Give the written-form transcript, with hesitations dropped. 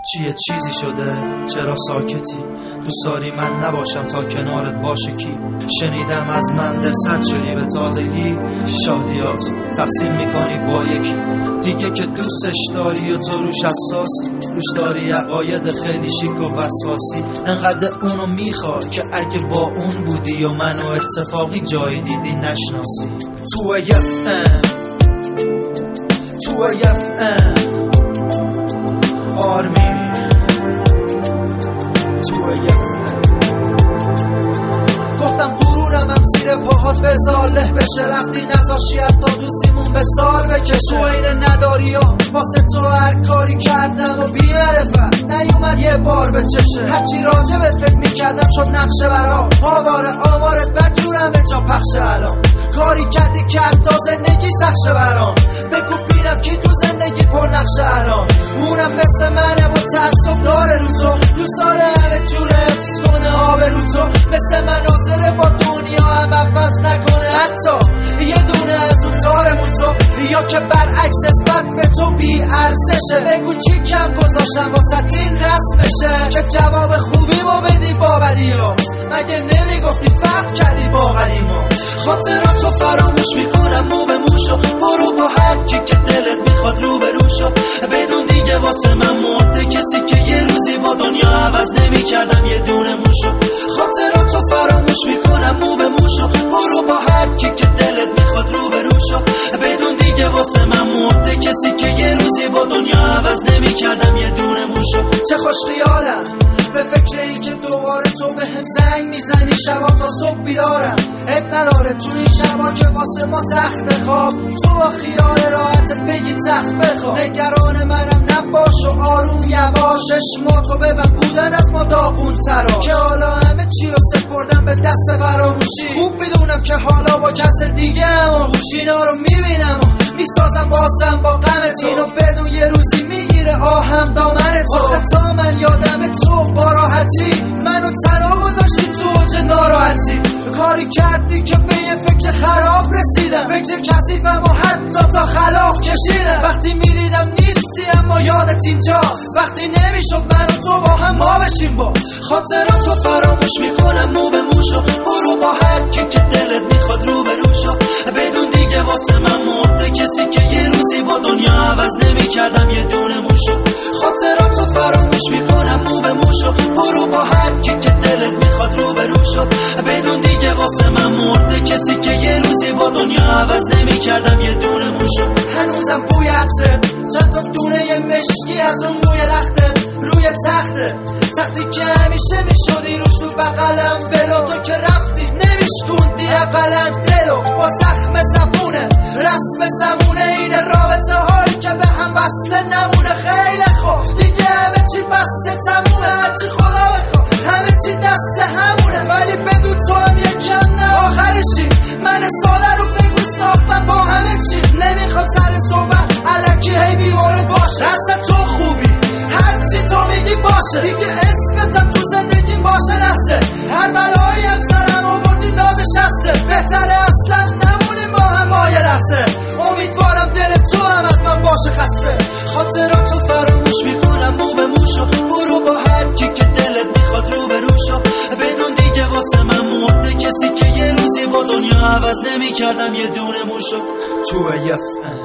چیه چیزی شده؟ چرا ساکتی؟ دوست داری من نباشم تا کنارت باشه کی؟ شنیدم از من دلسرد شدی به تازگی، شادیات تقسیم میکنی با یکی دیگه که دوستش داری و تو روش حساسی، روش داری عقاید خیلی شیک و وسواسی، انقدر اونو میخواد که اگه با اون بودی و منو اتفاقی جایی دیدی نشناسی. تو آرمی گفتم غرورم هم زیر پاهات بذار له بشه، رفتی نذاشی حتی دوستیمون به سال بکشه. تو این نداری ها واسه تو هر کاری کردم و بی معرفت نیومد یه بار به چشه، هرچی راجبت فکر میکردم شد نقشه برام، آواره آمارت بدجورم جا پخشه الان، کاری کردی که حتی زندگی سخشه برام، بگو بینم کی تو زندگی پر نقشه الان، اونم مثل منه و تعصب داره رو تو، دوست داره همه جوره حفظ کنه آب رو تو، مثل مناظره با دنیا هم عوض نکنه حتی یه دونه از اون تارمون تو، یا که برعکس نسبت به تو بی ارزشه، بگو چی کم گذاشتم واسه این رسمشه که جواب خوبی ما بدی با بدیات، مگه نمیگفتی فرق کردی با قدیما، خاطراتو فراموش میکنم مو به موشو، برو با هر کی که دلت میخواد رو به روشو، بدون دیگه واسه من مرده کسی که یه روزی با دنیا عوض نمیکردم یه دونه موشو، خاطراتو فراموش میکنم مو به موشو، برو با هر کی که دلت میخواد رو به روشو، بدون دیگه واسه من مرده کسی که یه روزی با دنیا عوض نمیکردم یه دونه موشو. چه خوش خیالم به فکر این که دوباره تو به هم زنگ میزنی شبا تا صبح بیدارم، اب نداره تو این شبا که واسه ما سخت خواب، تو با خیال راحتت بگی تخت بخواب، نگران منم نباش و آروم یواش، چشماتو ببن بودن از ما داغون ترا، که حالا همه چی رو سپردم به دست فراموشی، خوب بدونم که حالا با کس دیگه هم اینا رو میبینم و میسازم بازم با غمت، اینو بدون یه روزی میگیره آهم دامن تو، آخه تا من یادم تو با راحتی منو تنها گذاشتی تو اوج ناراحتی، کاری کردی که به یه فکر خراب رسیدم، فکر کثیفم و حتی تا خلاف کشیدم، وقتی میدیدم نیستی اما یادت اینجاست، وقتی نمیشد من و تو با هم ما بشیم، با خاطراتو فراموش میکنم مو به موشو، برو با هر کی که دلت میخواد رو به روشو، بدون دیگه واسه من مرده کسی که یه روزی با دنیا عوض نمیکردم یه دونه موشو، خاطراتو فراموش میکنم مو به موشو، برو با هر کی که دلت میخواد رو به روشو، بدون دیگه واسه من مرده کسی که یه روزی با دنیا عوض نمیکردم یه دونه موشو. هنوزم بوی عطرت چند تا دونه یه مشکی از اون موی لختت روی تختی که همیشه میشدی روش تو بغلم ولو، تو که رفتی نمیشکوندی اقلن دلو، با زخم زبونه رسم زمونه این رابطه هایی که به هم وصله نمونه، خیلی خوب دیگه همه چی بسته تمومه، هرچی خدا بخواه همه چی دست همونه، ولی بدون تو هم یکم نه آخرشی، من ساده رو بگو ساختم با همه چی، نمیخوام سر صحبت الکی هی بیمارد باشه، اصلا تو خوبی هرچی تو میگی باشه، دیگه اسمتم تو زندگی باشه نشه، هر بلایی هم سرم آوردی نازش هسته، بهتره اصلا نمونیم با هم مایه لحظه، امیدوارم دل تو هم از من باشه خسته، خاطراتو فراموش میکنم مو به موشو، برو با هر کی که دلت میخواد رو به روشو، بدون دیگه واسه من مرده کسی که یه روزی با دنیا عوض نمیکردم یه دونه موشو. تو